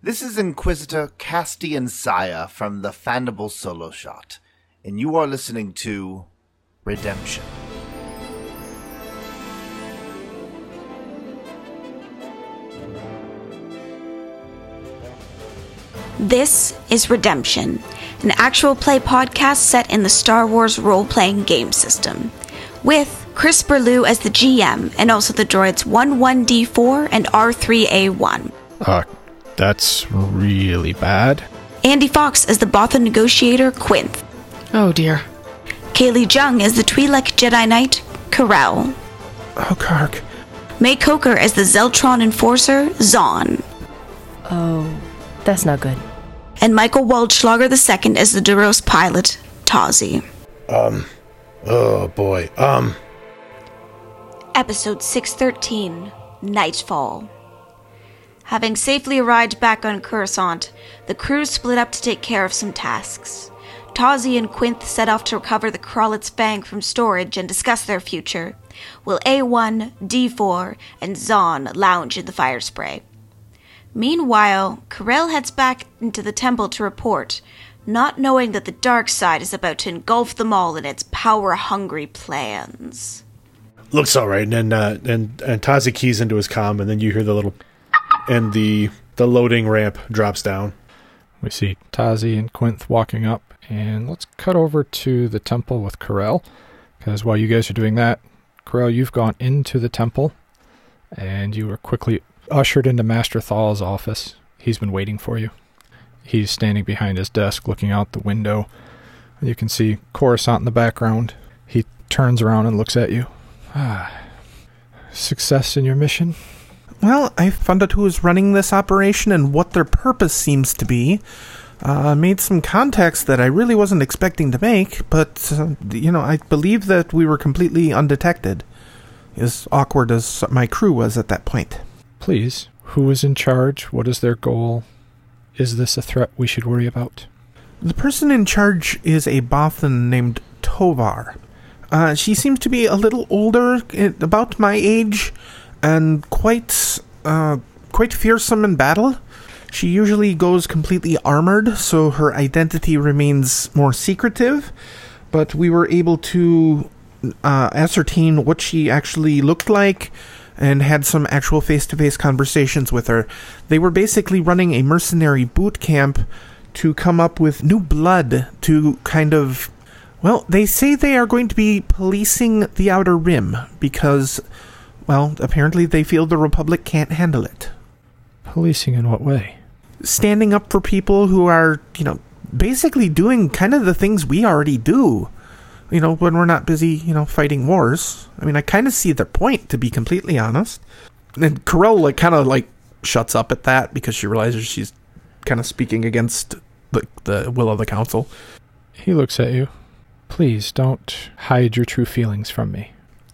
This is Inquisitor Castian Saya from the Fandible Solo Shot, and you are listening to Redemption. This is Redemption, an actual play podcast set in the Star Wars role-playing game system, with Chris Berlew as the GM and also the droids 11D4 and R3A1. That's really bad. Andy Fox as the Botha negotiator, Quinth. Oh dear. Kaylee Jung as the Twi'lek Jedi Knight, Karel. Oh, Kark. May Coker as the Zeltron enforcer, Zahn. Oh, that's not good. And Michael Waldschlager II as the Duros pilot, Tazi. Oh boy. Episode 613, Nightfall. Having safely arrived back on Coruscant, the crew split up to take care of some tasks. Tazi and Quinth set off to recover the Kralit's Fang from storage and discuss their future, while A1, D4, and Zahn lounge in the fire spray. Meanwhile, Karel heads back into the temple to report, not knowing that the dark side is about to engulf them all in its power-hungry plans. Looks all right, and Tazi keys into his comm, and then you hear the little... and the loading ramp drops down. We see Tazi and Quinth walking up, and let's cut over to the temple with Karel, because while you guys are doing that, Karel, you've gone into the temple, and you were quickly ushered into Master Thal's office. He's been waiting for you. He's standing behind his desk looking out the window. You can see Coruscant in the background. He turns around and looks at you. Success in your mission? Well, I found out who is running this operation and what their purpose seems to be. Made some contacts that I really wasn't expecting to make, but, I believe that we were completely undetected. As awkward as my crew was at that point. Please, who is in charge? What is their goal? Is this a threat we should worry about? The person in charge is a Bothan named Tovar. She seems to be a little older, about my age, and quite fearsome in battle. She usually goes completely armored, so her identity remains more secretive, but we were able to ascertain what she actually looked like and had some actual face-to-face conversations with her. They were basically running a mercenary boot camp to come up with new blood to kind of... Well, they say they are going to be policing the Outer Rim because... Well, apparently they feel the Republic can't handle it. Policing in what way? Standing up for people who are, basically doing kind of the things we already do. When we're not busy, fighting wars. I mean, I kind of see their point, to be completely honest. And Karel, kind of shuts up at that because she realizes she's kind of speaking against the will of the Council. He looks at you. Please, don't hide your true feelings from me.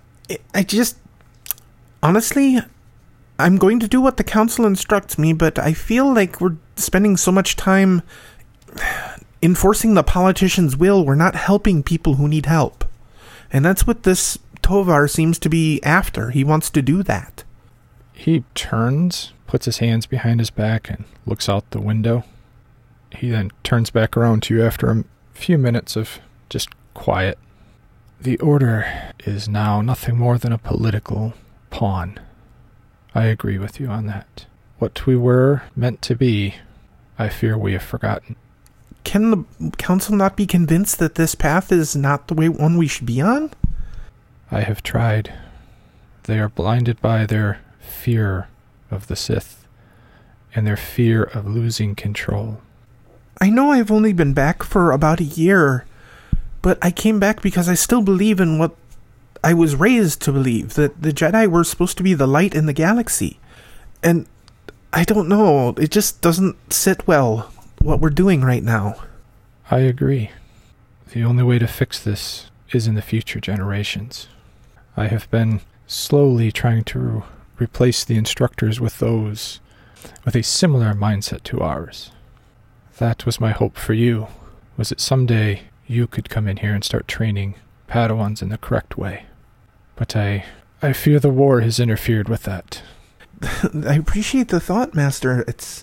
Honestly, I'm going to do what the Council instructs me, but I feel like we're spending so much time enforcing the politician's will, we're not helping people who need help. And that's what this Tovar seems to be after. He wants to do that. He turns, puts his hands behind his back, and looks out the window. He then turns back around to you after a few minutes of just quiet. The Order is now nothing more than a political pawn. I agree with you on that. What we were meant to be, I fear we have forgotten. Can the Council not be convinced that this path is not the one we should be on? I have tried. They are blinded by their fear of the Sith and their fear of losing control. I know I've only been back for about a year, but I came back because I still believe in what I was raised to believe, that the Jedi were supposed to be the light in the galaxy. And I don't know, it just doesn't sit well, what we're doing right now. I agree. The only way to fix this is in the future generations. I have been slowly trying to replace the instructors with those with a similar mindset to ours. That was my hope for you, was that someday you could come in here and start training Padawans in the correct way. But I fear the war has interfered with that. I appreciate the thought, Master.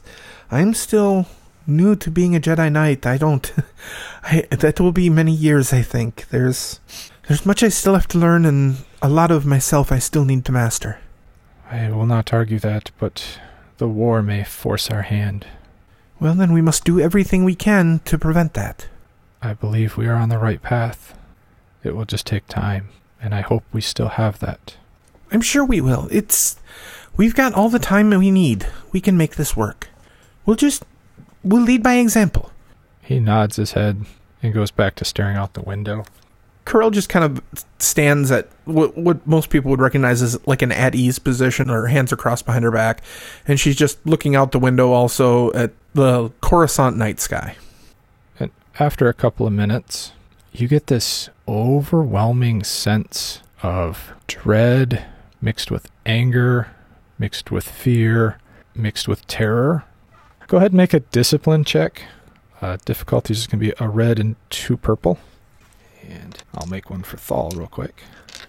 I'm still new to being a Jedi Knight. That will be many years, I think. There's much I still have to learn, and a lot of myself I still need to master. I will not argue that, but the war may force our hand. Well, then we must do everything we can to prevent that. I believe we are on the right path. It will just take time, and I hope we still have that. I'm sure we will. We've got all the time we need. We can make this work. We'll lead by example. He nods his head and goes back to staring out the window. Corell just kind of stands at what most people would recognize as like an at-ease position. Her hands are crossed behind her back, and she's just looking out the window also at the Coruscant night sky. And after a couple of minutes, you get this overwhelming sense of dread mixed with anger, mixed with fear, mixed with terror. Go ahead and make a discipline check. Difficulty is going to be a red and 2 purple. And I'll make one for Thal real quick.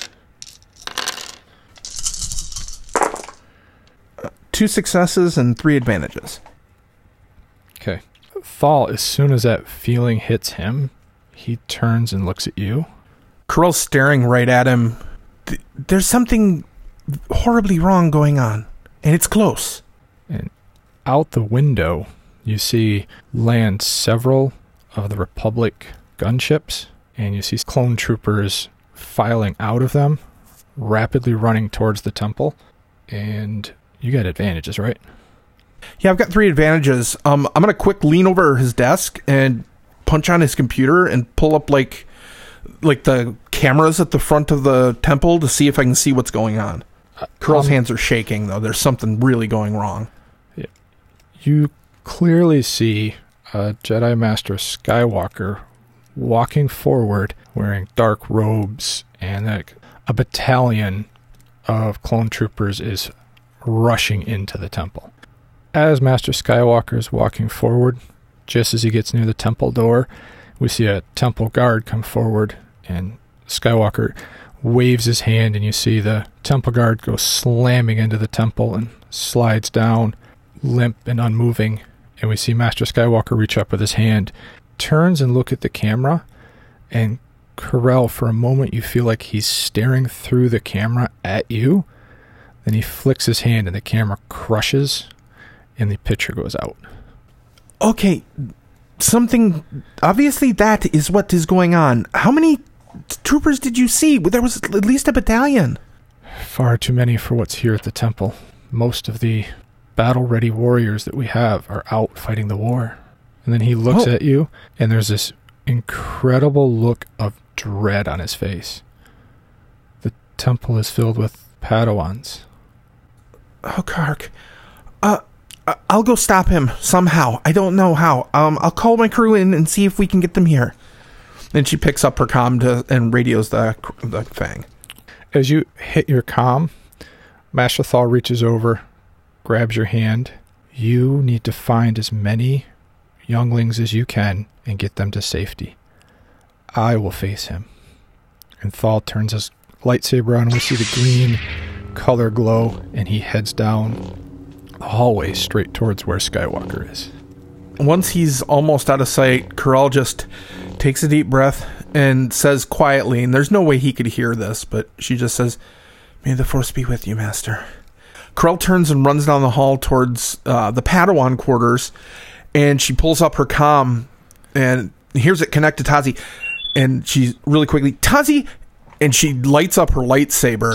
2 successes and 3 advantages. Okay. Thal, as soon as that feeling hits him, he turns and looks at you. Corell's staring right at him. There's something horribly wrong going on, and it's close. And out the window, you see land several of the Republic gunships, and you see clone troopers filing out of them, rapidly running towards the temple. And you got advantages, right? Yeah, I've got 3 advantages. I'm going to quick lean over his desk and punch on his computer and pull up like the cameras at the front of the temple to see if I can see what's going on. Corell's hands are shaking, though. There's something really going wrong. Yeah. You clearly see a Jedi Master Skywalker walking forward wearing dark robes, and a battalion of clone troopers is rushing into the temple. As Master Skywalker is walking forward, just as he gets near the temple door, we see a temple guard come forward, and Skywalker waves his hand, and you see the temple guard go slamming into the temple and slides down, limp and unmoving. And we see Master Skywalker reach up with his hand, turns and look at the camera, and Corell, for a moment you feel like he's staring through the camera at you. Then he flicks his hand and the camera crushes and the picture goes out. Okay, obviously that is what is going on. How many troopers did you see? There was at least a battalion. Far too many for what's here at the temple. Most of the battle-ready warriors that we have are out fighting the war. And then he looks at you, and there's this incredible look of dread on his face. The temple is filled with Padawans. Oh, Kark. I'll go stop him somehow. I don't know how. I'll call my crew in and see if we can get them here. Then she picks up her comm and radios the Fang. As you hit your comm, Master Thal reaches over, grabs your hand. You need to find as many younglings as you can and get them to safety. I will face him. And Thal turns his lightsaber on, and we see the green color glow, and he heads down the hallway straight towards where Skywalker is. Once he's almost out of sight, Corell just takes a deep breath and says quietly, and there's no way he could hear this, but she just says, "May the Force be with you, Master." Corell turns and runs down the hall towards the Padawan quarters, and she pulls up her comm and hears it connect to Tazi, and she really quickly, "Tazi!" and she lights up her lightsaber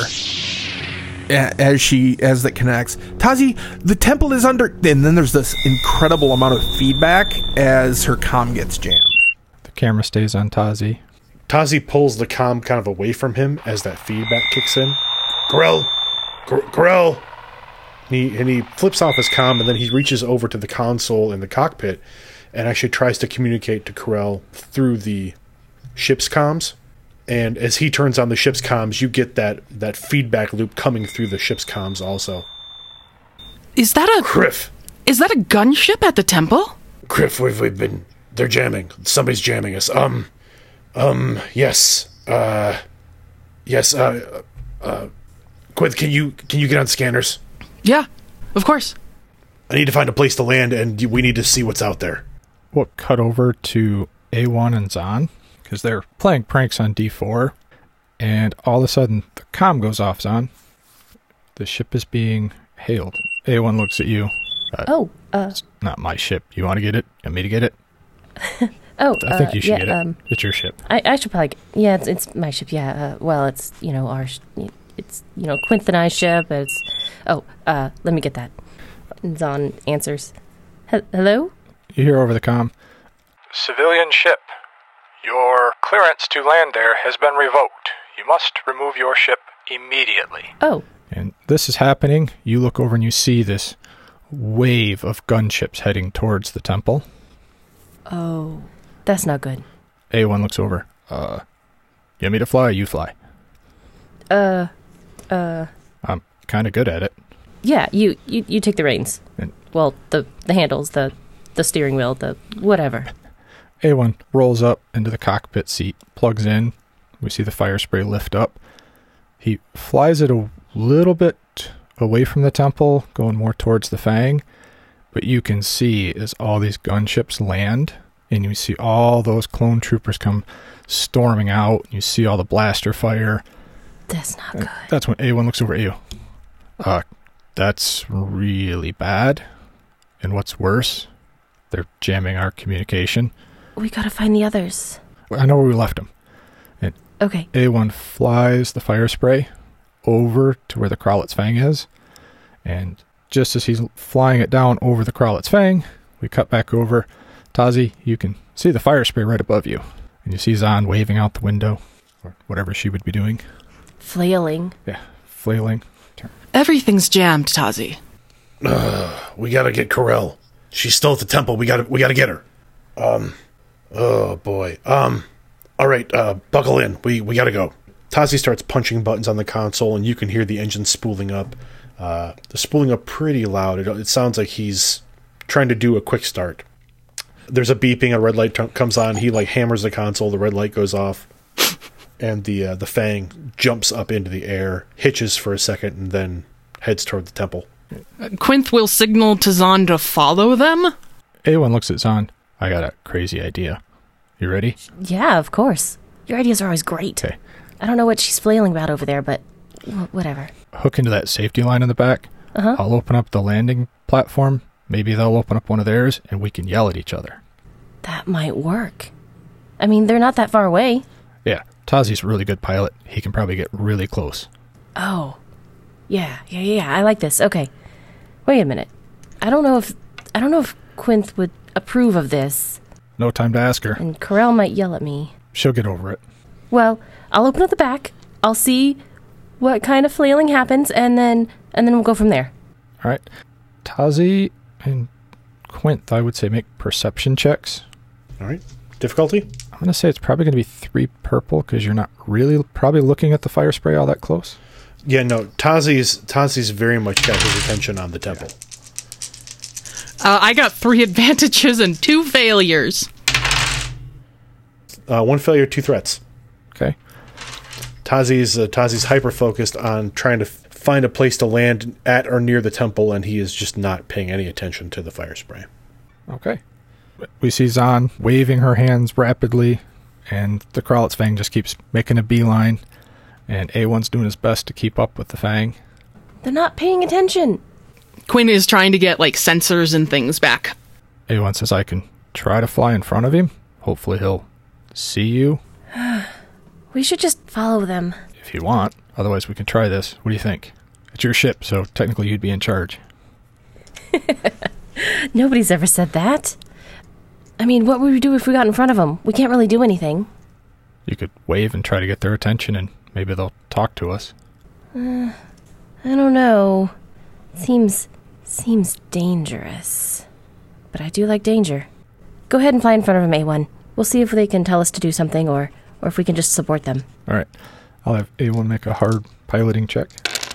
as that connects. "Tazi, the temple is under..." And then there's this incredible amount of feedback as her comm gets jammed. The camera stays on Tazi. Tazi pulls the comm kind of away from him as that feedback kicks in. Corell! And he flips off his comm, and then he reaches over to the console in the cockpit and actually tries to communicate to Corell through the ship's comms. And as he turns on the ship's comms, you get that feedback loop coming through the ship's comms also. Is that a... Kriff! Is that a gunship at the temple? Kriff, we've been... They're jamming. Somebody's jamming us. Yes. Yes, Quith, can you get on scanners? Yeah, of course. I need to find a place to land, and we need to see what's out there. We'll cut over to A1 and Zahn, because they're playing pranks on D4, and all of a sudden, the comm goes off, Zahn. The ship is being hailed. A1 looks at you. It's not my ship. You want to get it? You want me to get it? I think you should get it. It's your ship. I should probably. It's my ship. Yeah. Well, it's our. It's Quinth and I's ship. But it's. Let me get that. Zahn answers. Hello. You hear over the comm. Civilian ship. Your clearance to land there has been revoked. You must remove your ship immediately. Oh. And this is happening. You look over and you see this wave of gunships heading towards the temple. Oh, that's not good. A1 looks over. You want me to fly or you fly? I'm kind of good at it. Yeah, you take the reins. Well, the handles, the steering wheel, the whatever. A1 rolls up into the cockpit seat, plugs in. We see the fire spray lift up. He flies it a little bit away from the temple, going more towards the Fang. But you can see as all these gunships land, and you see all those clone troopers come storming out. You see all the blaster fire. That's not good. That's when A1 looks over at you. That's really bad. And what's worse, they're jamming our communication. We gotta find the others. I know where we left them. And okay. A1 flies the fire spray over to where the Krollet's Fang is. And just as he's flying it down over the Krollet's Fang, we cut back over. Tazi, you can see the fire spray right above you. And you see Zahn waving out the window, or whatever she would be doing. Flailing. Yeah, flailing. Everything's jammed, Tazi. We gotta get Corell. She's still at the temple. We gotta get her. Oh boy. All right. Buckle in. We gotta go. Tazi starts punching buttons on the console, and you can hear the engine spooling up. They're spooling up pretty loud. It sounds like he's trying to do a quick start. There's a beeping. A red light comes on. He hammers the console. The red light goes off, and the Fang jumps up into the air, hitches for a second, and then heads toward the temple. Quinth will signal to Zahn to follow them? A1 looks at Zahn. I got a crazy idea. You ready? Yeah, of course. Your ideas are always great. Okay. I don't know what she's flailing about over there, but whatever. Hook into that safety line in the back. Uh-huh. I'll open up the landing platform. Maybe they'll open up one of theirs, and we can yell at each other. That might work. I mean, they're not that far away. Yeah, Tazi's a really good pilot. He can probably get really close. Oh. Yeah, I like this. Okay. Wait a minute. I don't know if Quinth would approve of this. No time to ask her. And Corell might yell at me. She'll get over it. Well, I'll open up the back. I'll see what kind of flailing happens, and then we'll go from there. All right. Tazi and Quinth, I would say, make perception checks. All right. Difficulty? I'm going to say it's probably going to be 3 purple, because you're not really probably looking at the fire spray all that close. Yeah, no. Tazi's very much got his attention on the temple. I got 3 advantages and 2 failures. 1 failure, 2 threats. Okay. Tazi's hyper-focused on trying to find a place to land at or near the temple, and he is just not paying any attention to the fire spray. Okay. We see Zahn waving her hands rapidly, and the Krollet's Fang just keeps making a beeline, and A1's doing his best to keep up with the Fang. They're not paying attention. Quinn is trying to get, sensors and things back. A1 says I can try to fly in front of him. Hopefully he'll see you. We should just follow them. If you want. Otherwise we can try this. What do you think? It's your ship, so technically you'd be in charge. Nobody's ever said that. I mean, what would we do if we got in front of them? We can't really do anything. You could wave and try to get their attention, and maybe they'll talk to us. I don't know. Seems dangerous. But I do like danger. Go ahead and fly in front of them, A1. We'll see if they can tell us to do something, or if we can just support them. All right. I'll have A1 make a hard piloting check.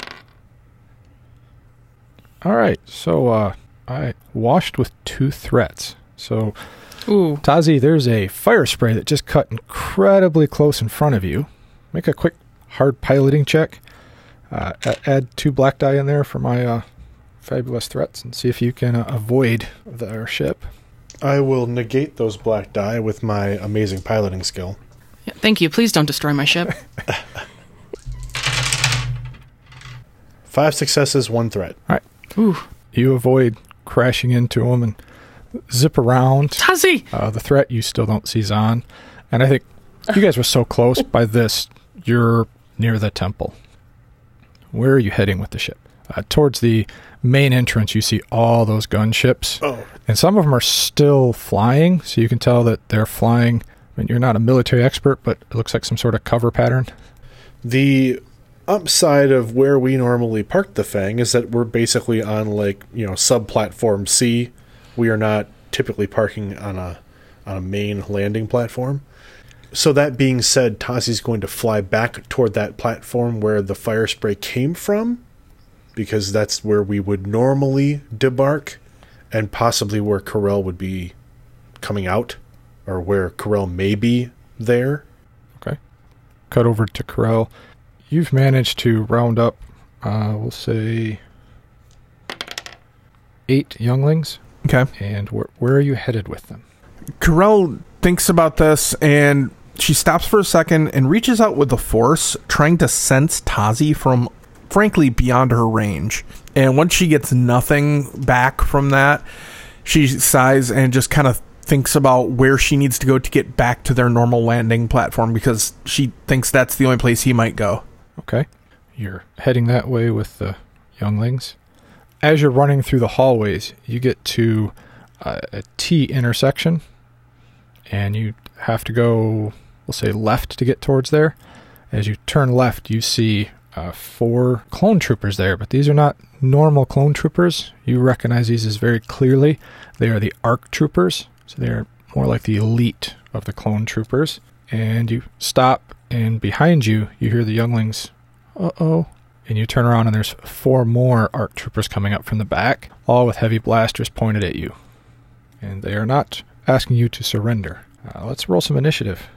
All right. So I washed with 2 threats. So, Ooh. Tazi, there's a fire spray that just cut incredibly close in front of you. Make a quick hard piloting check. Add 2 black die in there for my fabulous threats and see if you can avoid their ship. I will negate those black die with my amazing piloting skill. Yeah, thank you. Please don't destroy my ship. 5 successes, 1 threat. All right. Ooh. You avoid crashing into them and zip around. Tazi! The threat you still don't see Zahn. And I think you guys were so close. By this, you're near the temple. Where are you heading with the ship? Towards the main entrance, you see all those gunships. Oh. And some of them are still flying, so you can tell that they're flying. I mean, you're not a military expert, but it looks like some sort of cover pattern. The upside of where we normally park the Fang is that we're basically on, like, sub-platform C. We are not typically parking on a main landing platform. So that being said, Tazi's going to fly back toward that platform where the fire spray came from, because that's where we would normally debark, and possibly where Corell would be coming out, or where Corell may be there. Okay. Cut over to Corell. You've managed to round up, we'll say, 8 younglings. Okay. And where are you headed with them? Corell thinks about this, and she stops for a second and reaches out with the Force, trying to sense Tazi from, frankly, beyond her range. And once she gets nothing back from that, she sighs and just kind of thinks about where she needs to go to get back to their normal landing platform, because she thinks that's the only place he might go. Okay. You're heading that way with the younglings. As you're running through the hallways, you get to a T intersection, and you have to go, we'll say, left to get towards there. As you turn left, you see 4 clone troopers there, but these are not normal clone troopers. You recognize these as very clearly. They are the ARC troopers, so they're more like the elite of the clone troopers. And you stop, and behind you, you hear the younglings, uh-oh. And you turn around, and there's 4 more ARC troopers coming up from the back, all with heavy blasters pointed at you. And they are not asking you to surrender. Let's roll some initiative.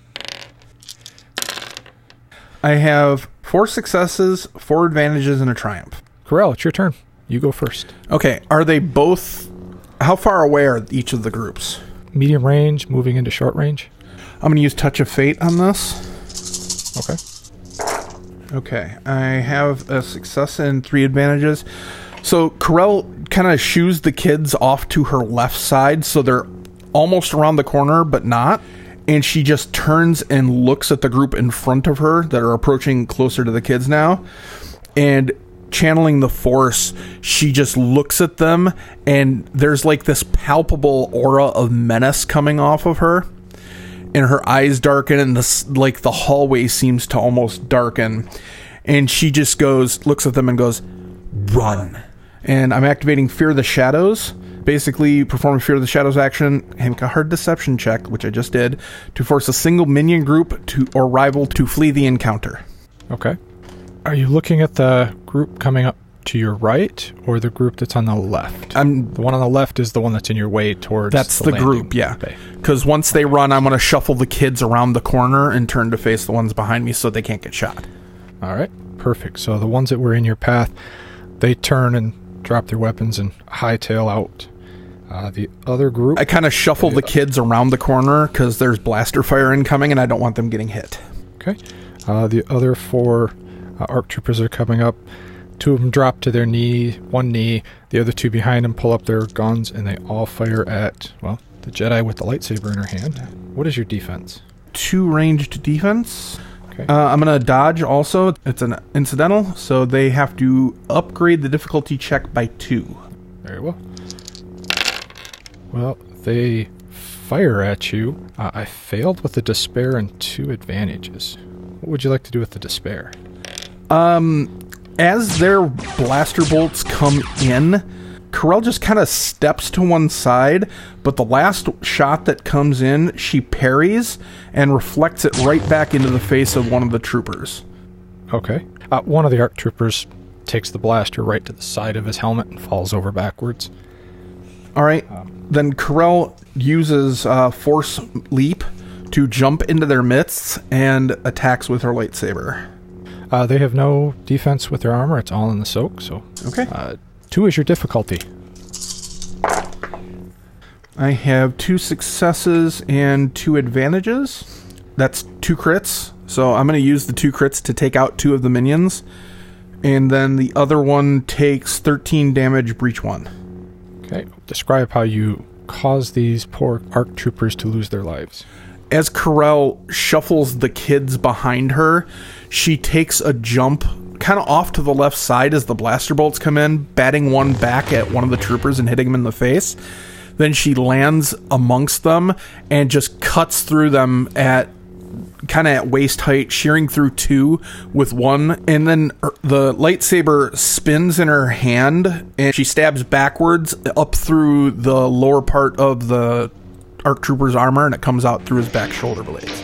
I have 4 successes, 4 advantages, and a triumph. Corell, it's your turn. You go first. Okay, are they both... How far away are each of the groups? Medium range, moving into short range. I'm going to use Touch of Fate on this. Okay. Okay, I have a success and 3 advantages. So Corell kind of shoos the kids off to her left side, so they're almost around the corner, but not. And she just turns and looks at the group in front of her that are approaching closer to the kids now. And channeling the Force, she just looks at them, and there's like this palpable aura of menace coming off of her. And her eyes darken, and the hallway seems to almost darken. And she just looks at them and goes, "Run." And I'm activating Fear of the Shadows. Basically, perform a Fear of the Shadows action, and make a hard deception check, which I just did, to force a single minion group or rival to flee the encounter. Okay. Are you looking at the group coming up to your right, or the group that's on the left? The one on the left is the one that's in your way towards That's the group, yeah. Because once they run, I'm going to shuffle the kids around the corner and turn to face the ones behind me so they can't get shot. All right, perfect. So the ones that were in your path, they turn and drop their weapons and hightail out. The other group... I kind of shuffle the kids around the corner because there's blaster fire incoming and I don't want them getting hit. Okay. The other 4 ARC troopers are coming up. 2 of them drop to their one knee. The other 2 behind them pull up their guns, and they all fire at, well, the Jedi with the lightsaber in her hand. What is your defense? 2 ranged defense. Okay. I'm going to dodge also. It's an incidental, so they have to upgrade the difficulty check by 2. Very well. Well, they fire at you. I failed with the despair and 2 advantages. What would you like to do with the despair? As their blaster bolts come in, Corell just kind of steps to one side, but the last shot that comes in, she parries and reflects it right back into the face of one of the troopers. Okay. One of the ARC troopers takes the blaster right to the side of his helmet and falls over backwards. All right. Then Corell uses Force Leap to jump into their midst and attacks with her lightsaber. They have no defense with their armor. It's all in the soak, so... Okay. 2 is your difficulty. I have 2 successes and 2 advantages. That's 2 crits. So I'm going to use the 2 crits to take out 2 of the minions. And then the other one takes 13 damage, breach 1. Okay. Describe how you cause these poor ARC troopers to lose their lives. As Corel shuffles the kids behind her, she takes a jump kind of off to the left side as the blaster bolts come in, batting one back at one of the troopers and hitting him in the face. Then she lands amongst them and just cuts through them at kind of at waist height, shearing through 2 with 1. And then the lightsaber spins in her hand and she stabs backwards up through the lower part of the ARC trooper's armor, and it comes out through his back shoulder blades.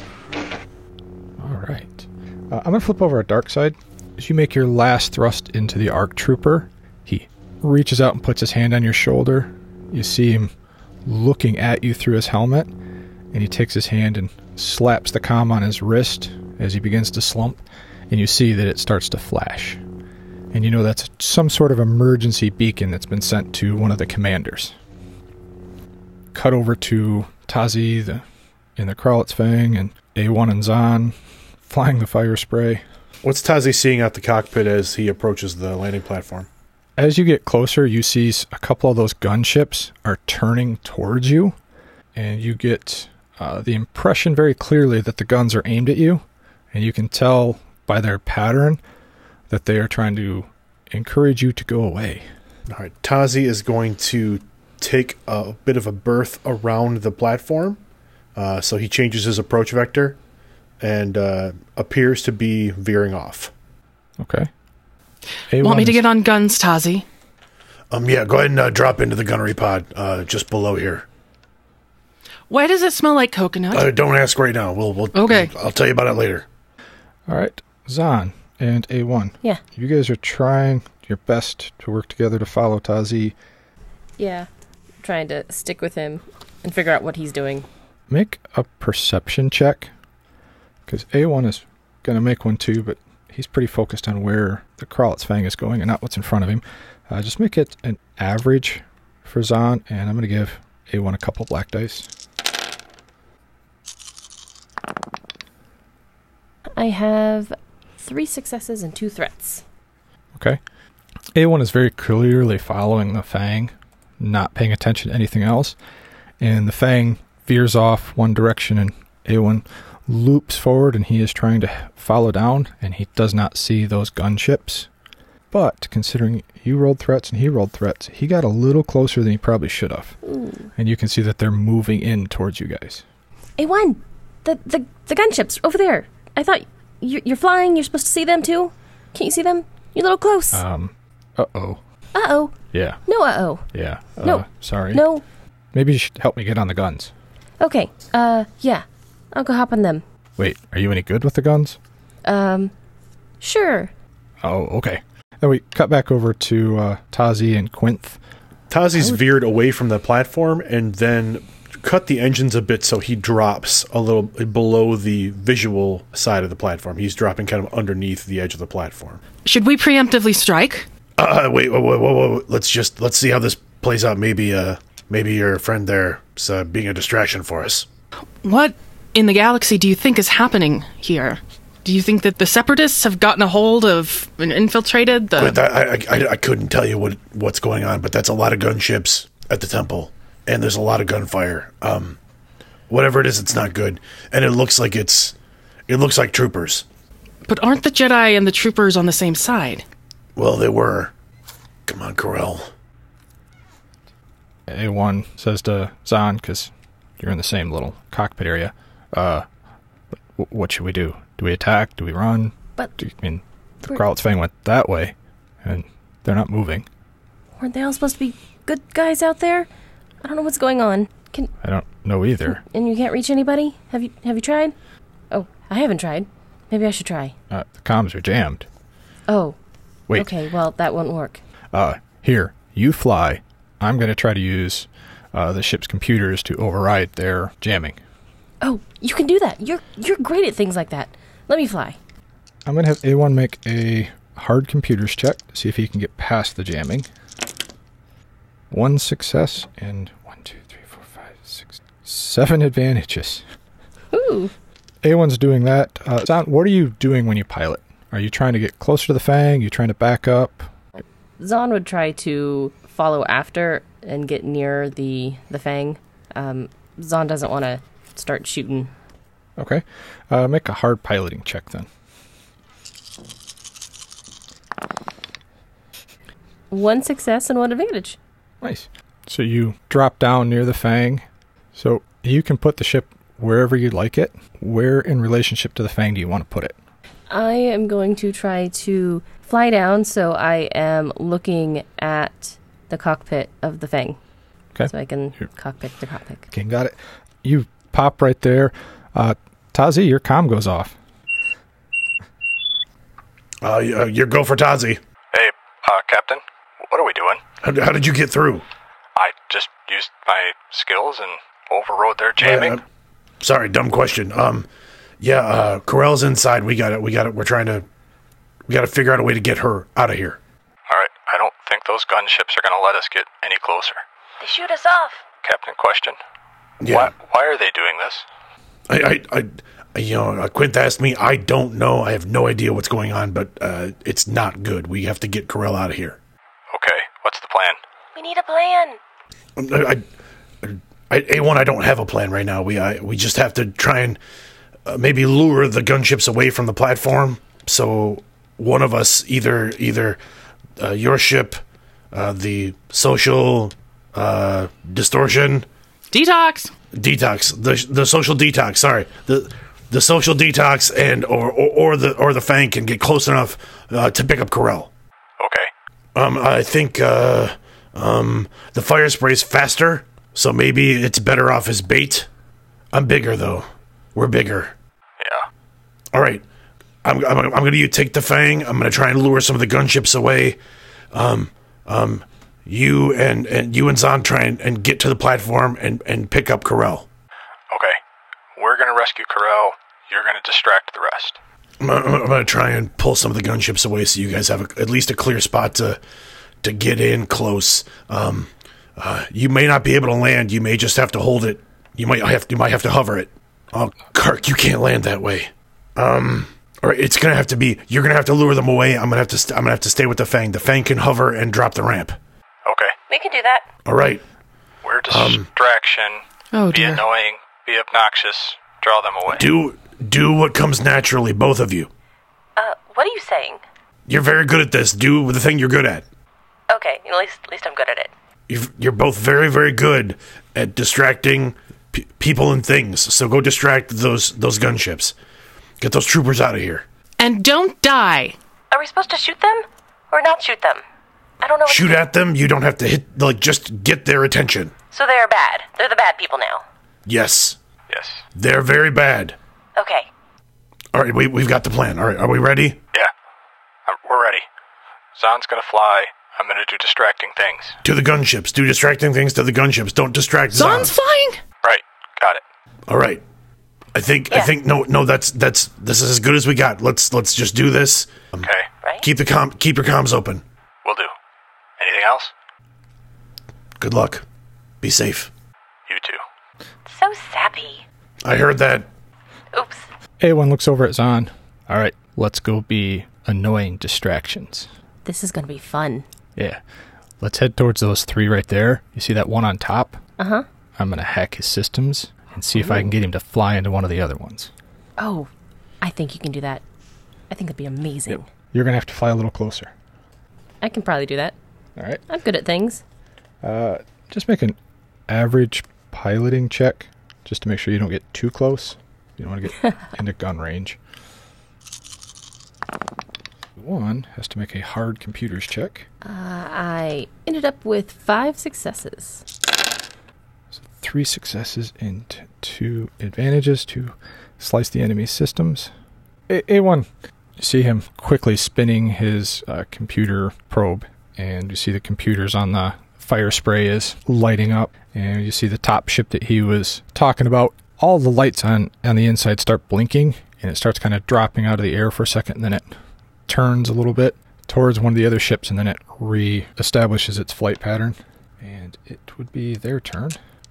All right. I'm going to flip over at dark side. As you make your last thrust into the ARC trooper, he reaches out and puts his hand on your shoulder. You see him looking at you through his helmet, and he takes his hand and slaps the comm on his wrist as he begins to slump, and you see that it starts to flash. And you know that's some sort of emergency beacon that's been sent to one of the commanders. Cut over to Tazi in the Kralitz Fang and A1 and Zahn flying the fire spray. What's Tazi seeing out the cockpit as he approaches the landing platform? As you get closer, you see a couple of those gunships are turning towards you, and you get the impression very clearly that the guns are aimed at you, and you can tell by their pattern that they are trying to encourage you to go away. All right, Tazi is going to take a bit of a berth around the platform, so he changes his approach vector and appears to be veering off. Okay. Want me to get on guns, Tazi? Yeah, go ahead and drop into the gunnery pod just below here. Why does it smell like coconut? Don't ask right now. We'll okay. I'll tell you about it later. All right, Zahn and A1. Yeah. You guys are trying your best to work together to follow Tazi. Yeah. Trying to stick with him and figure out what he's doing. Make a perception check, because A1 is going to make one too, but he's pretty focused on where the Kralitz Fang is going and not what's in front of him. Just make it an average for Zahn, and I'm going to give A1 a couple black dice. I have 3 successes and 2 threats. Okay. A1 is very clearly following the Fang, not paying attention to anything else, and the Fang veers off one direction, and A1 loops forward, and he is trying to follow down, and he does not see those gunships. But considering you rolled threats and he rolled threats, he got a little closer than he probably should have. Ooh. And you can see that they're moving in towards you guys. A1, the gunships over there. I thought you're flying. You're supposed to see them too. Can't you see them? You're a little close. Uh-oh. Uh-oh. Yeah. No uh-oh. Yeah. No. Sorry. No. Maybe you should help me get on the guns. Okay. Yeah. I'll go hop on them. Wait, are you any good with the guns? Sure. Oh, okay. Then we cut back over to Tazi and Quinth. Tazi's veered away from the platform and then cut the engines a bit so he drops a little below the visual side of the platform. He's dropping kind of underneath the edge of the platform. Should we preemptively strike? Wait, whoa. Let's see how this plays out. Maybe your friend there is being a distraction for us. What in the galaxy do you think is happening here? Do you think that the Separatists have gotten a hold of and infiltrated the... I couldn't tell you what's going on, but that's a lot of gunships at the temple, and there's a lot of gunfire. Whatever it is, it's not good, and it looks like troopers. But aren't the Jedi and the troopers on the same side? Well, they were. Come on, Corel. A1 says to Zahn, because you're in the same little cockpit area, what should we do? Do we attack? Do we run? But the Kralitz Fang went that way, and they're not moving. Weren't they all supposed to be good guys out there? I don't know what's going on. I don't know either. And you can't reach anybody? Have you tried? Oh, I haven't tried. Maybe I should try. The comms are jammed. Oh. Wait. Okay, well, that won't work. Here, you fly. I'm going to try to use the ship's computers to override their jamming. Oh, you can do that. You're great at things like that. Let me fly. I'm going to have A1 make a hard computers check to see if he can get past the jamming. 1 success and 7 advantages. Ooh. A1's doing that. Zahn, what are you doing when you pilot? Are you trying to get closer to the Fang? You trying to back up? Zahn would try to follow after and get near the Fang. Zahn doesn't want to start shooting. Okay. Make a hard piloting check then. 1 success and 1 advantage. Nice. So you drop down near the Fang. So you can put the ship wherever you'd like it. Where in relationship to the Fang do you want to put it? I am going to try to fly down, so I am looking at the cockpit of the Fang. Okay. So I can cockpit the cockpit. Okay, got it. You pop right there. Tazi, your comm goes off. You go for Tazi. Hey, Captain, what are we doing? How did you get through? I just used my skills and overrode their jamming. Sorry, dumb question. Corell's inside. We got it. We got to figure out a way to get her out of here. All right, I don't think those gunships are going to let us get any closer. They shoot us off. Captain, question. Yeah. Why are they doing this? Quint asked me. I don't know. I have no idea what's going on, but it's not good. We have to get Corell out of here. Okay, what's the plan? We need a plan. A1, I don't have a plan right now. We just have to try and maybe lure the gunships away from the platform. So one of us, either your ship, the social distortion, Detox. the social detox. Sorry, the social detox, and or the Fang can get close enough to pick up Corell. Okay. I think the fire spray's faster, so maybe it's better off as bait. I'm bigger though. We're bigger. Yeah. All right. I'm gonna take the Fang. I'm gonna try and lure some of the gunships away. You and Zahn try and get to the platform and pick up Corell. Okay. We're going to rescue Corell. You're going to distract the rest. I'm gonna try and pull some of the gunships away so you guys have at least a clear spot to get in close. You may not be able to land. You may just have to hold it. You might have to hover it. Oh, Kirk, you can't land that way. Or it's gonna have to be. You're gonna have to lure them away. I'm gonna have to stay with the Fang. The Fang can hover and drop the ramp. Okay. We can do that. All right. We're distraction. Oh, be dear. annoying. Be obnoxious. Draw them away. Do what comes naturally, both of you. What are you saying? You're very good at this. Do the thing you're good at. Okay, at least I'm good at it. You're both very, very good at distracting people and things. So go distract those gunships. Get those troopers out of here. And don't die. Are we supposed to shoot them? Or not shoot them? I don't know. Shoot at them. You don't have to hit. Just get their attention. So they're bad. They're the bad people now. Yes. Yes. They're very bad. Okay. All right, we've got the plan. All right, are we ready? Yeah. We're ready. Zahn's going to fly. I'm going to do distracting things. To the gunships. Do distracting things to the gunships. Don't distract Zahn. Zahn's flying. Right. Got it. All right. I think no. This is as good as we got. Let's just do this. Okay. Right? Keep your comms open. Will do. Anything else? Good luck. Be safe. You too. So sappy. I heard that. Oops. A1 looks over at Zahn. All right, let's go be annoying distractions. This is going to be fun. Yeah. Let's head towards those 3 right there. You see that one on top? Uh-huh. I'm going to hack his systems and see if I can get him to fly into one of the other ones. Oh, I think you can do that. I think that'd be amazing. Yep. You're going to have to fly a little closer. I can probably do that. All right. I'm good at things. Just make an average piloting check just to make sure you don't get too close. You don't want to get into gun range. 1 has to make a hard computers check. I ended up with 5 successes. So 3 successes and 2 advantages to slice the enemy's systems. A1, you see him quickly spinning his computer probe, and you see the computers on the fire spray is lighting up, and you see the top ship that he was talking about. All the lights on the inside start blinking, and it starts kind of dropping out of the air for a second, and then it turns a little bit towards one of the other ships, and then it re-establishes its flight pattern. And it would be their turn.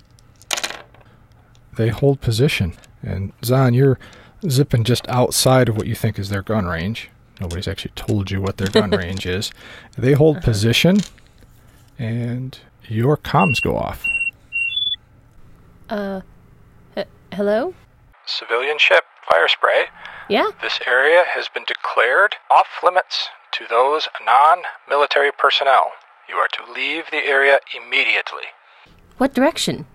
They hold position. And Zahn, you're zipping just outside of what you think is their gun range. Nobody's actually told you what their gun range is. They hold position, and your comms go off. Hello? Civilian ship, fire spray. Yeah? This area has been declared off limits to those non-military personnel. You are to leave the area immediately. What direction?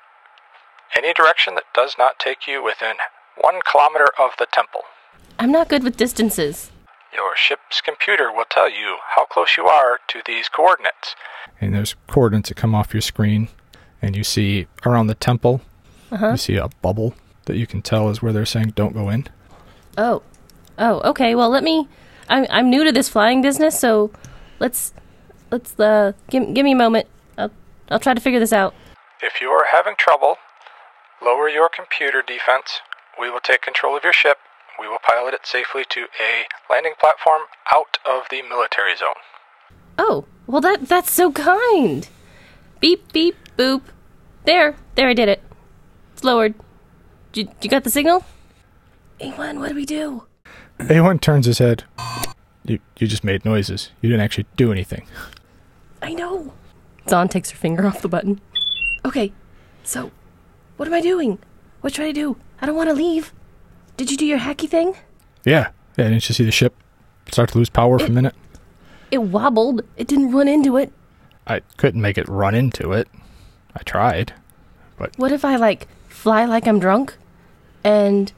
Any direction that does not take you within 1 kilometer of the temple. I'm not good with distances. Your ship's computer will tell you how close you are to these coordinates. And there's coordinates that come off your screen, and you see around the temple, you see a bubble that you can tell is where they're saying don't go in. Oh, okay. Well, I'm new to this flying business, so let's give me a moment. I'll try to figure this out. If you are having trouble, lower your computer defense. We will take control of your ship. We will pilot it safely to a landing platform out of the military zone. Oh, well that's so kind. Beep, beep, boop. There, I did it. It's lowered. You got the signal? A1, what do we do? A1 turns his head. You just made noises. You didn't actually do anything. I know. Zahn takes her finger off the button. Okay, so what am I doing? What should I do? I don't want to leave. Did you do your hacky thing? Yeah, didn't you see the ship start to lose power for a minute? It wobbled. It didn't run into it. I couldn't make it run into it. I tried, but... What if I, fly like I'm drunk and,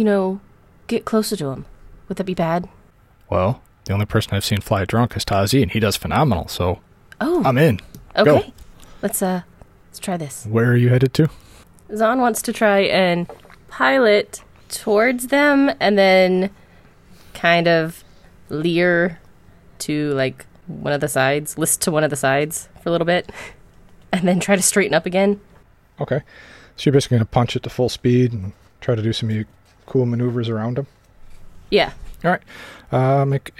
get closer to him? Would that be bad? Well, the only person I've seen fly drunk is Tazi, and he does phenomenal, so... Oh. I'm in. Okay. Go. Let's try this. Where are you headed to? Zahn wants to try and pilot towards them and then kind of leer to one of the sides, list to one of the sides for a little bit, and then try to straighten up again. Okay. So you're basically going to punch it to full speed and try to do some cool maneuvers around him? Yeah. All right. Let's make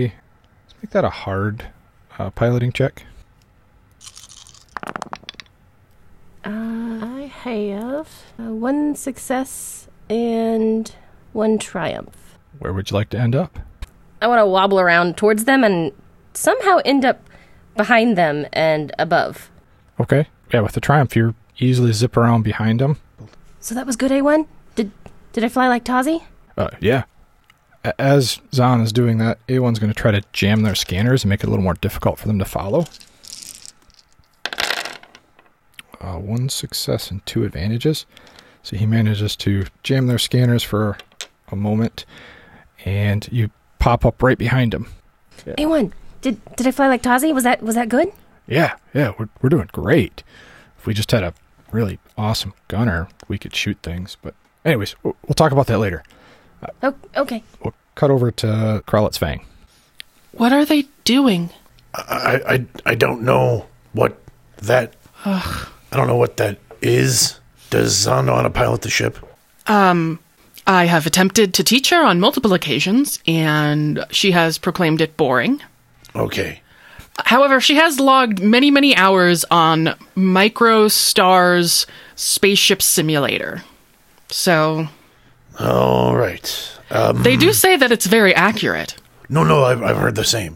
that a hard piloting check. I have 1 success and 1 triumph. Where would you like to end up? I want to wobble around towards them and somehow end up behind them and above. Okay. Yeah, with the triumph, you easily zip around behind them. So that was good, A1? Did I fly like Tazi? Yeah. As Zahn is doing that, A1's going to try to jam their scanners and make it a little more difficult for them to follow. 1 success and 2 advantages. So he manages to jam their scanners for a moment, and you pop up right behind him. Yeah. A1, did I fly like Tazi? Was that good? Yeah, we're doing great. If we just had a really awesome gunner, we could shoot things. But anyways, we'll talk about that later. Okay. We'll cut over to Krallet's Fang. What are they doing? I don't know what that... I don't know what that is. Does Zahn know how to pilot the ship? I have attempted to teach her on multiple occasions, and she has proclaimed it boring. Okay. However, she has logged many, many hours on MicroStar's Spaceship Simulator. So... All right. They do say that it's very accurate. No, I've heard the same.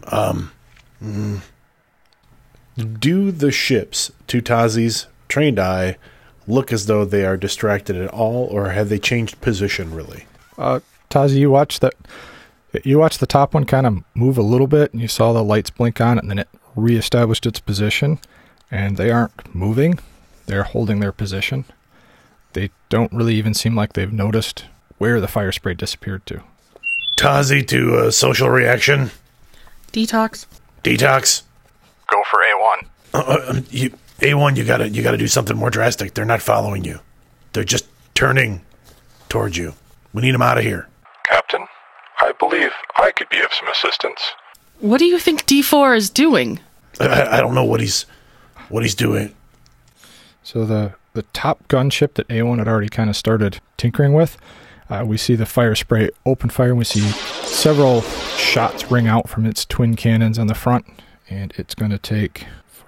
Do the ships, to Tazi's trained eye, look as though they are distracted at all, or have they changed position, really? Tazi, you watched the top one kind of move a little bit, and you saw the lights blink on it, and then it reestablished its position, and they aren't moving. They're holding their position. They don't really even seem like they've noticed where the fire spray disappeared to. Tazi to social reaction. Detox. Go for A1. A1, you gotta do something more drastic. They're not following you. They're just turning towards you. We need them out of here. Captain, I believe I could be of some assistance. What do you think D4 is doing? I don't know what he's doing. So the top gunship that A1 had already kind of started tinkering with, we see the fire spray open fire, and we see several shots ring out from its twin cannons on the front, and it's going to take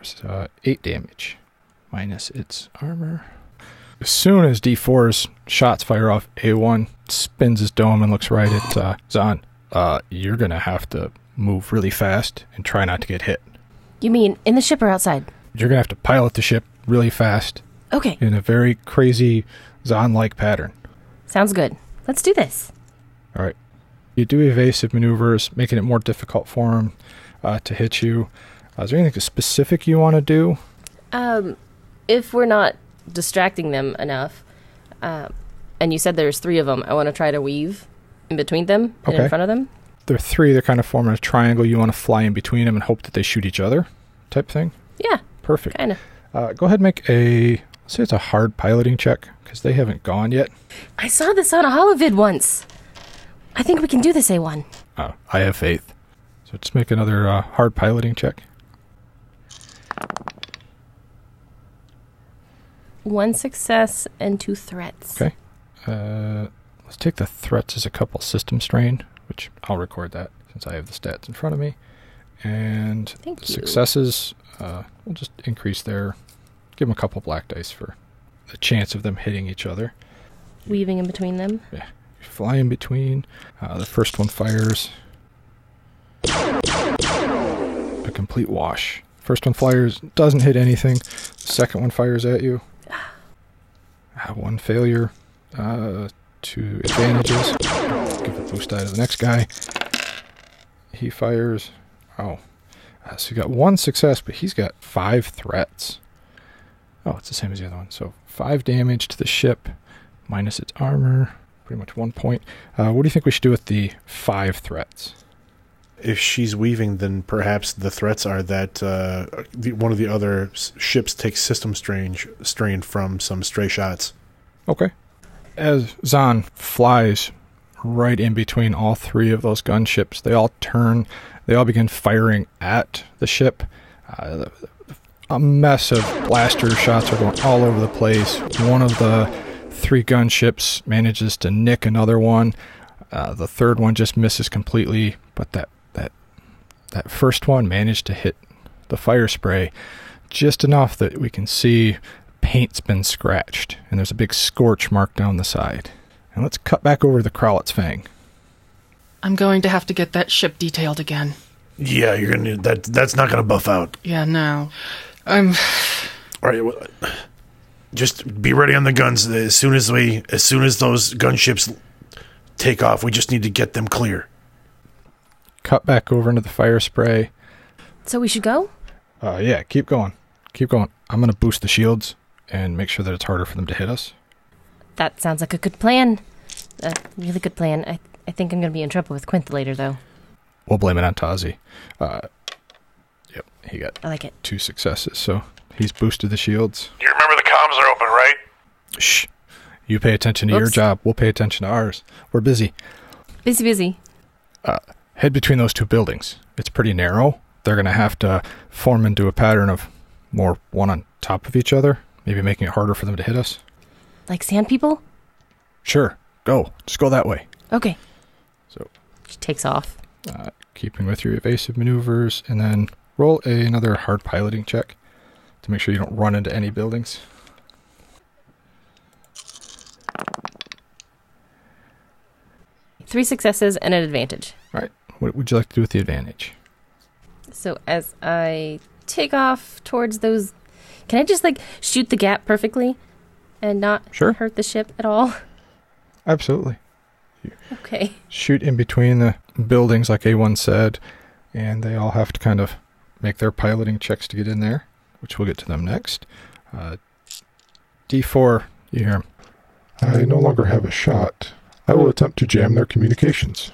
fires 8 damage, minus its armor. As soon as D4's shots fire off, A1 spins his dome and looks right at Zahn. You're going to have to move really fast and try not to get hit. You mean in the ship or outside? You're going to have to pilot the ship really fast. Okay. In a very crazy Zahn-like pattern. Sounds good. Let's do this. All right. You do evasive maneuvers, making it more difficult for him to hit you. Is there anything specific you want to do? If we're not distracting them enough, and you said there's 3 of them, I want to try to weave in between them and in front of them. There are 3. They're kind of forming a triangle. You want to fly in between them and hope that they shoot each other type thing? Yeah. Perfect. Kind of. Go ahead and make let's say it's a hard piloting check, because they haven't gone yet. I saw this on a holovid once. I think we can do this, A1. Oh, I have faith. So just make another hard piloting check. 1 success and 2 threats. Okay. Let's take the threats as a couple system strain, which I'll record that since I have the stats in front of me. And Thank you. Successes, we'll just increase their... Give them a couple black dice for the chance of them hitting each other. Weaving in between them. Yeah. You fly in between. The first one fires a complete wash. First one fires, doesn't hit anything. The second one fires at you. 1 failure. 2 advantages. Give a boost die to the next guy. He fires. Oh. So you got 1 success, but he's got 5 threats. Oh, it's the same as the other one. So 5 damage to the ship, minus its armor. Pretty much 1 point. What do you think we should do with the 5 threats? If she's weaving, then perhaps the threats are that one of the other ships takes system strain from some stray shots. Okay. As Zahn flies right in between all 3 of those gunships, they all turn. They all begin firing at the ship. A mess of blaster shots are going all over the place. One of the 3 gunships manages to nick another one. The third one just misses completely, but that first one managed to hit the fire spray just enough that we can see paint's been scratched, and there's a big scorch mark down the side. And let's cut back over to the Krowlet's Fang. I'm going to have to get that ship detailed again. Yeah, you're gonna need that. That's not gonna buff out. Yeah, no. All right, well, just be ready on the guns. As soon as those gunships take off, we just need to get them clear. Cut back over into the fire spray. So we should go? Yeah, keep going. Keep going. I'm going to boost the shields and make sure that it's harder for them to hit us. That sounds like a good plan. A really good plan. I think I'm going to be in trouble with Quinth later, though. We'll blame it on Tazi. Yep, he got I like it. 2 successes, so he's boosted the shields. You remember the comms are open, right? Shh. You pay attention to your job. We'll pay attention to ours. We're busy. Busy. Head between those 2 buildings. It's pretty narrow. They're going to have to form into a pattern of more one on top of each other, maybe making it harder for them to hit us. Like sand people? Sure. Go. Just go that way. Okay. So she takes off. Keeping with your evasive maneuvers, and then roll another hard piloting check to make sure you don't run into any buildings. Three successes and an advantage. All right. What would you like to do with the advantage? So as I take off towards those... Can I just, shoot the gap perfectly and not hurt the ship at all? Absolutely. Okay. Shoot in between the buildings, like A1 said, and they all have to kind of make their piloting checks to get in there, which we'll get to them next. D4, you hear him. I no longer have a shot. I will attempt to jam their communications.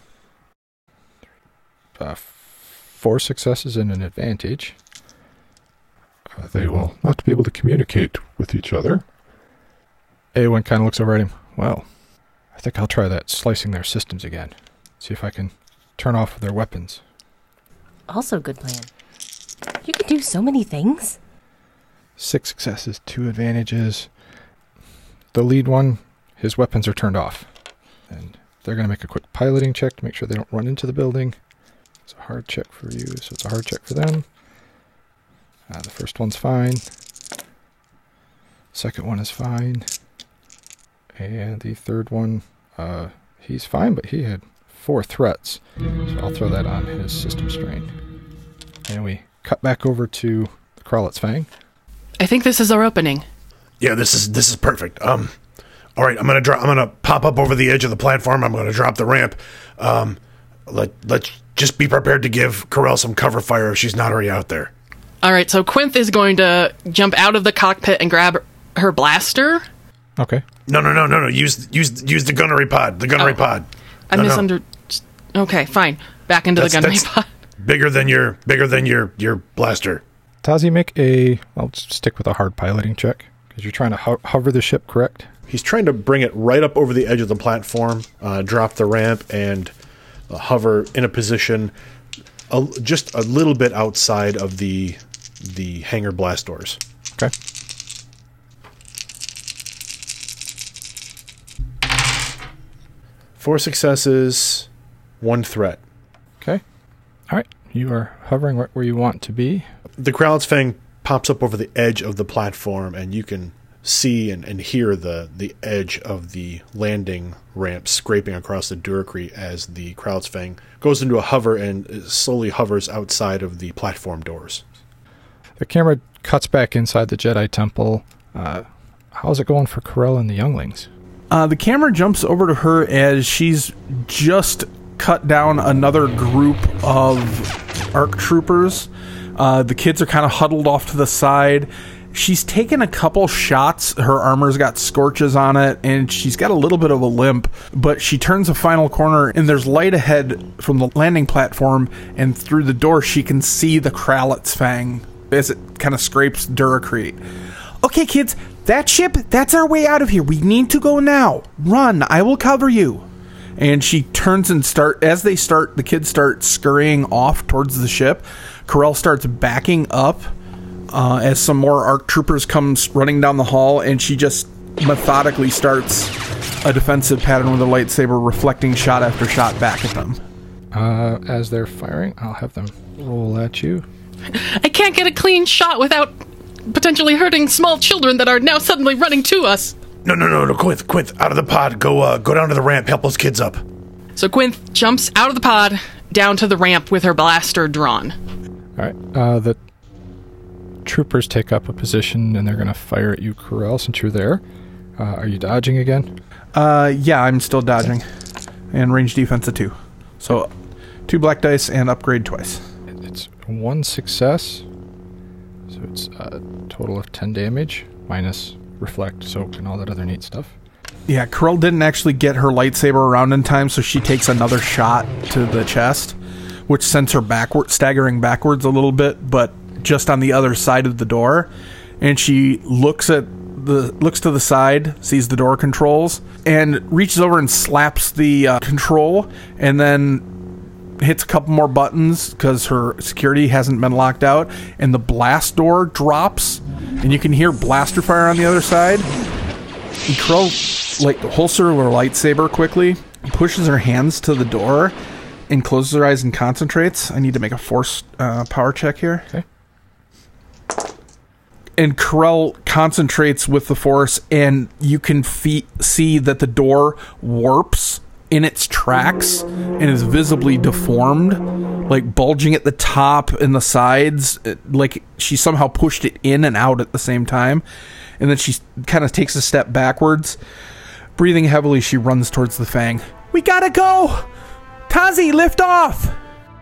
4 successes and an advantage. They will not be able to communicate with each other. A1 kind of looks over at him. Well, I think I'll try that slicing their systems again. See if I can turn off their weapons. Also good plan. You can do so many things. 6 successes, 2 advantages. The lead one, his weapons are turned off. And they're going to make a quick piloting check to make sure they don't run into the building. It's a hard check for you, so it's a hard check for them. The first one's fine. Second one is fine. And the third one, he's fine, but he had 4 threats. So I'll throw that on his system strain. And we cut back over to the Krallet's Fang. I think this is our opening. Yeah, this is perfect. All right, I'm gonna pop up over the edge of the platform. I'm gonna drop the ramp. Let's just be prepared to give Corell some cover fire if she's not already out there. All right, so Quinth is going to jump out of the cockpit and grab her blaster. Okay. No. Use the gunnery pod. The gunnery pod. I misunderstood. Okay, fine. Back into the gunnery pod. Bigger than your blaster. Tazi, make I'll stick with a hard piloting check, because you're trying to hover the ship, correct? He's trying to bring it right up over the edge of the platform, drop the ramp, and hover in a position just a little bit outside of the hangar blast doors. Okay. Four successes, 1 threat. Okay. All right. You are hovering right where you want to be. The Krallet's Fang pops up over the edge of the platform, and you can see and hear the edge of the landing ramp scraping across the Durakri as the Krallet's Fang goes into a hover and slowly hovers outside of the platform doors. The camera cuts back inside the Jedi Temple. How's it going for Corell and the younglings? The camera jumps over to her as she's just cut down another group of ARC troopers. The kids are kind of huddled off to the side. She's taken a couple shots. Her armor's got scorches on it, and she's got a little bit of a limp. But she turns a final corner, and there's light ahead from the landing platform, and through the door she can see the Krallet's Fang as it kind of scrapes Durakri. Okay, kids, that ship, that's our way out of here. We need to go now. Run, I will cover you. And she turns and the kids start scurrying off towards the ship. Corell starts backing up as some more ARC troopers comes running down the hall, and she just methodically starts a defensive pattern with a lightsaber, reflecting shot after shot back at them. As they're firing, I'll have them roll at you. I can't get a clean shot without potentially hurting small children that are now suddenly running to us. No, Quinth, out of the pod. Go down to the ramp, help those kids up. So Quinth jumps out of the pod, down to the ramp with her blaster drawn. All right, the troopers take up a position, and they're going to fire at you, Corell, since you're there. Are you dodging again? Yeah, I'm still dodging. And range defense at 2. So 2 black dice and upgrade twice. It's 1 success. So it's a total of 10 damage, minus reflect, soak, and all that other neat stuff. Yeah, Corell didn't actually get her lightsaber around in time, so she takes another shot to the chest, which sends her staggering backwards a little bit, but just on the other side of the door. And she looks to the side, sees the door controls, and reaches over and slaps the control, and then hits a couple more buttons because her security hasn't been locked out, and the blast door drops, and you can hear blaster fire on the other side. And Corell holsters her lightsaber quickly, pushes her hands to the door, and closes her eyes and concentrates. I need to make a force power check here. Okay. And Corell concentrates with the force, and you can see that the door warps in its tracks and is visibly deformed, like bulging at the top and the sides, like she somehow pushed it in and out at the same time. And then she kind of takes a step backwards. Breathing heavily, she runs towards the Fang. We gotta go! Tazi, lift off!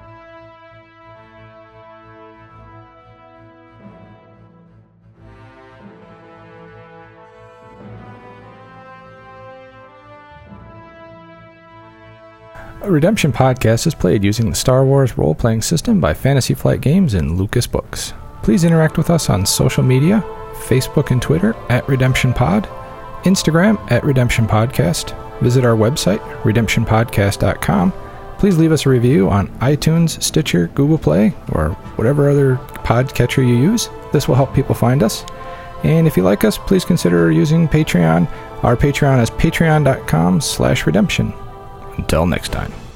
A Redemption Podcast is played using the Star Wars role-playing system by Fantasy Flight Games and Lucas Books. Please interact with us on social media, Facebook and Twitter @RedemptionPod, Instagram @RedemptionPodcast. Visit our website, redemptionpodcast.com. Please leave us a review on iTunes, Stitcher, Google Play, or whatever other podcatcher you use. This will help people find us. And if you like us, please consider using Patreon. Our Patreon is patreon.com/redemption. Until next time.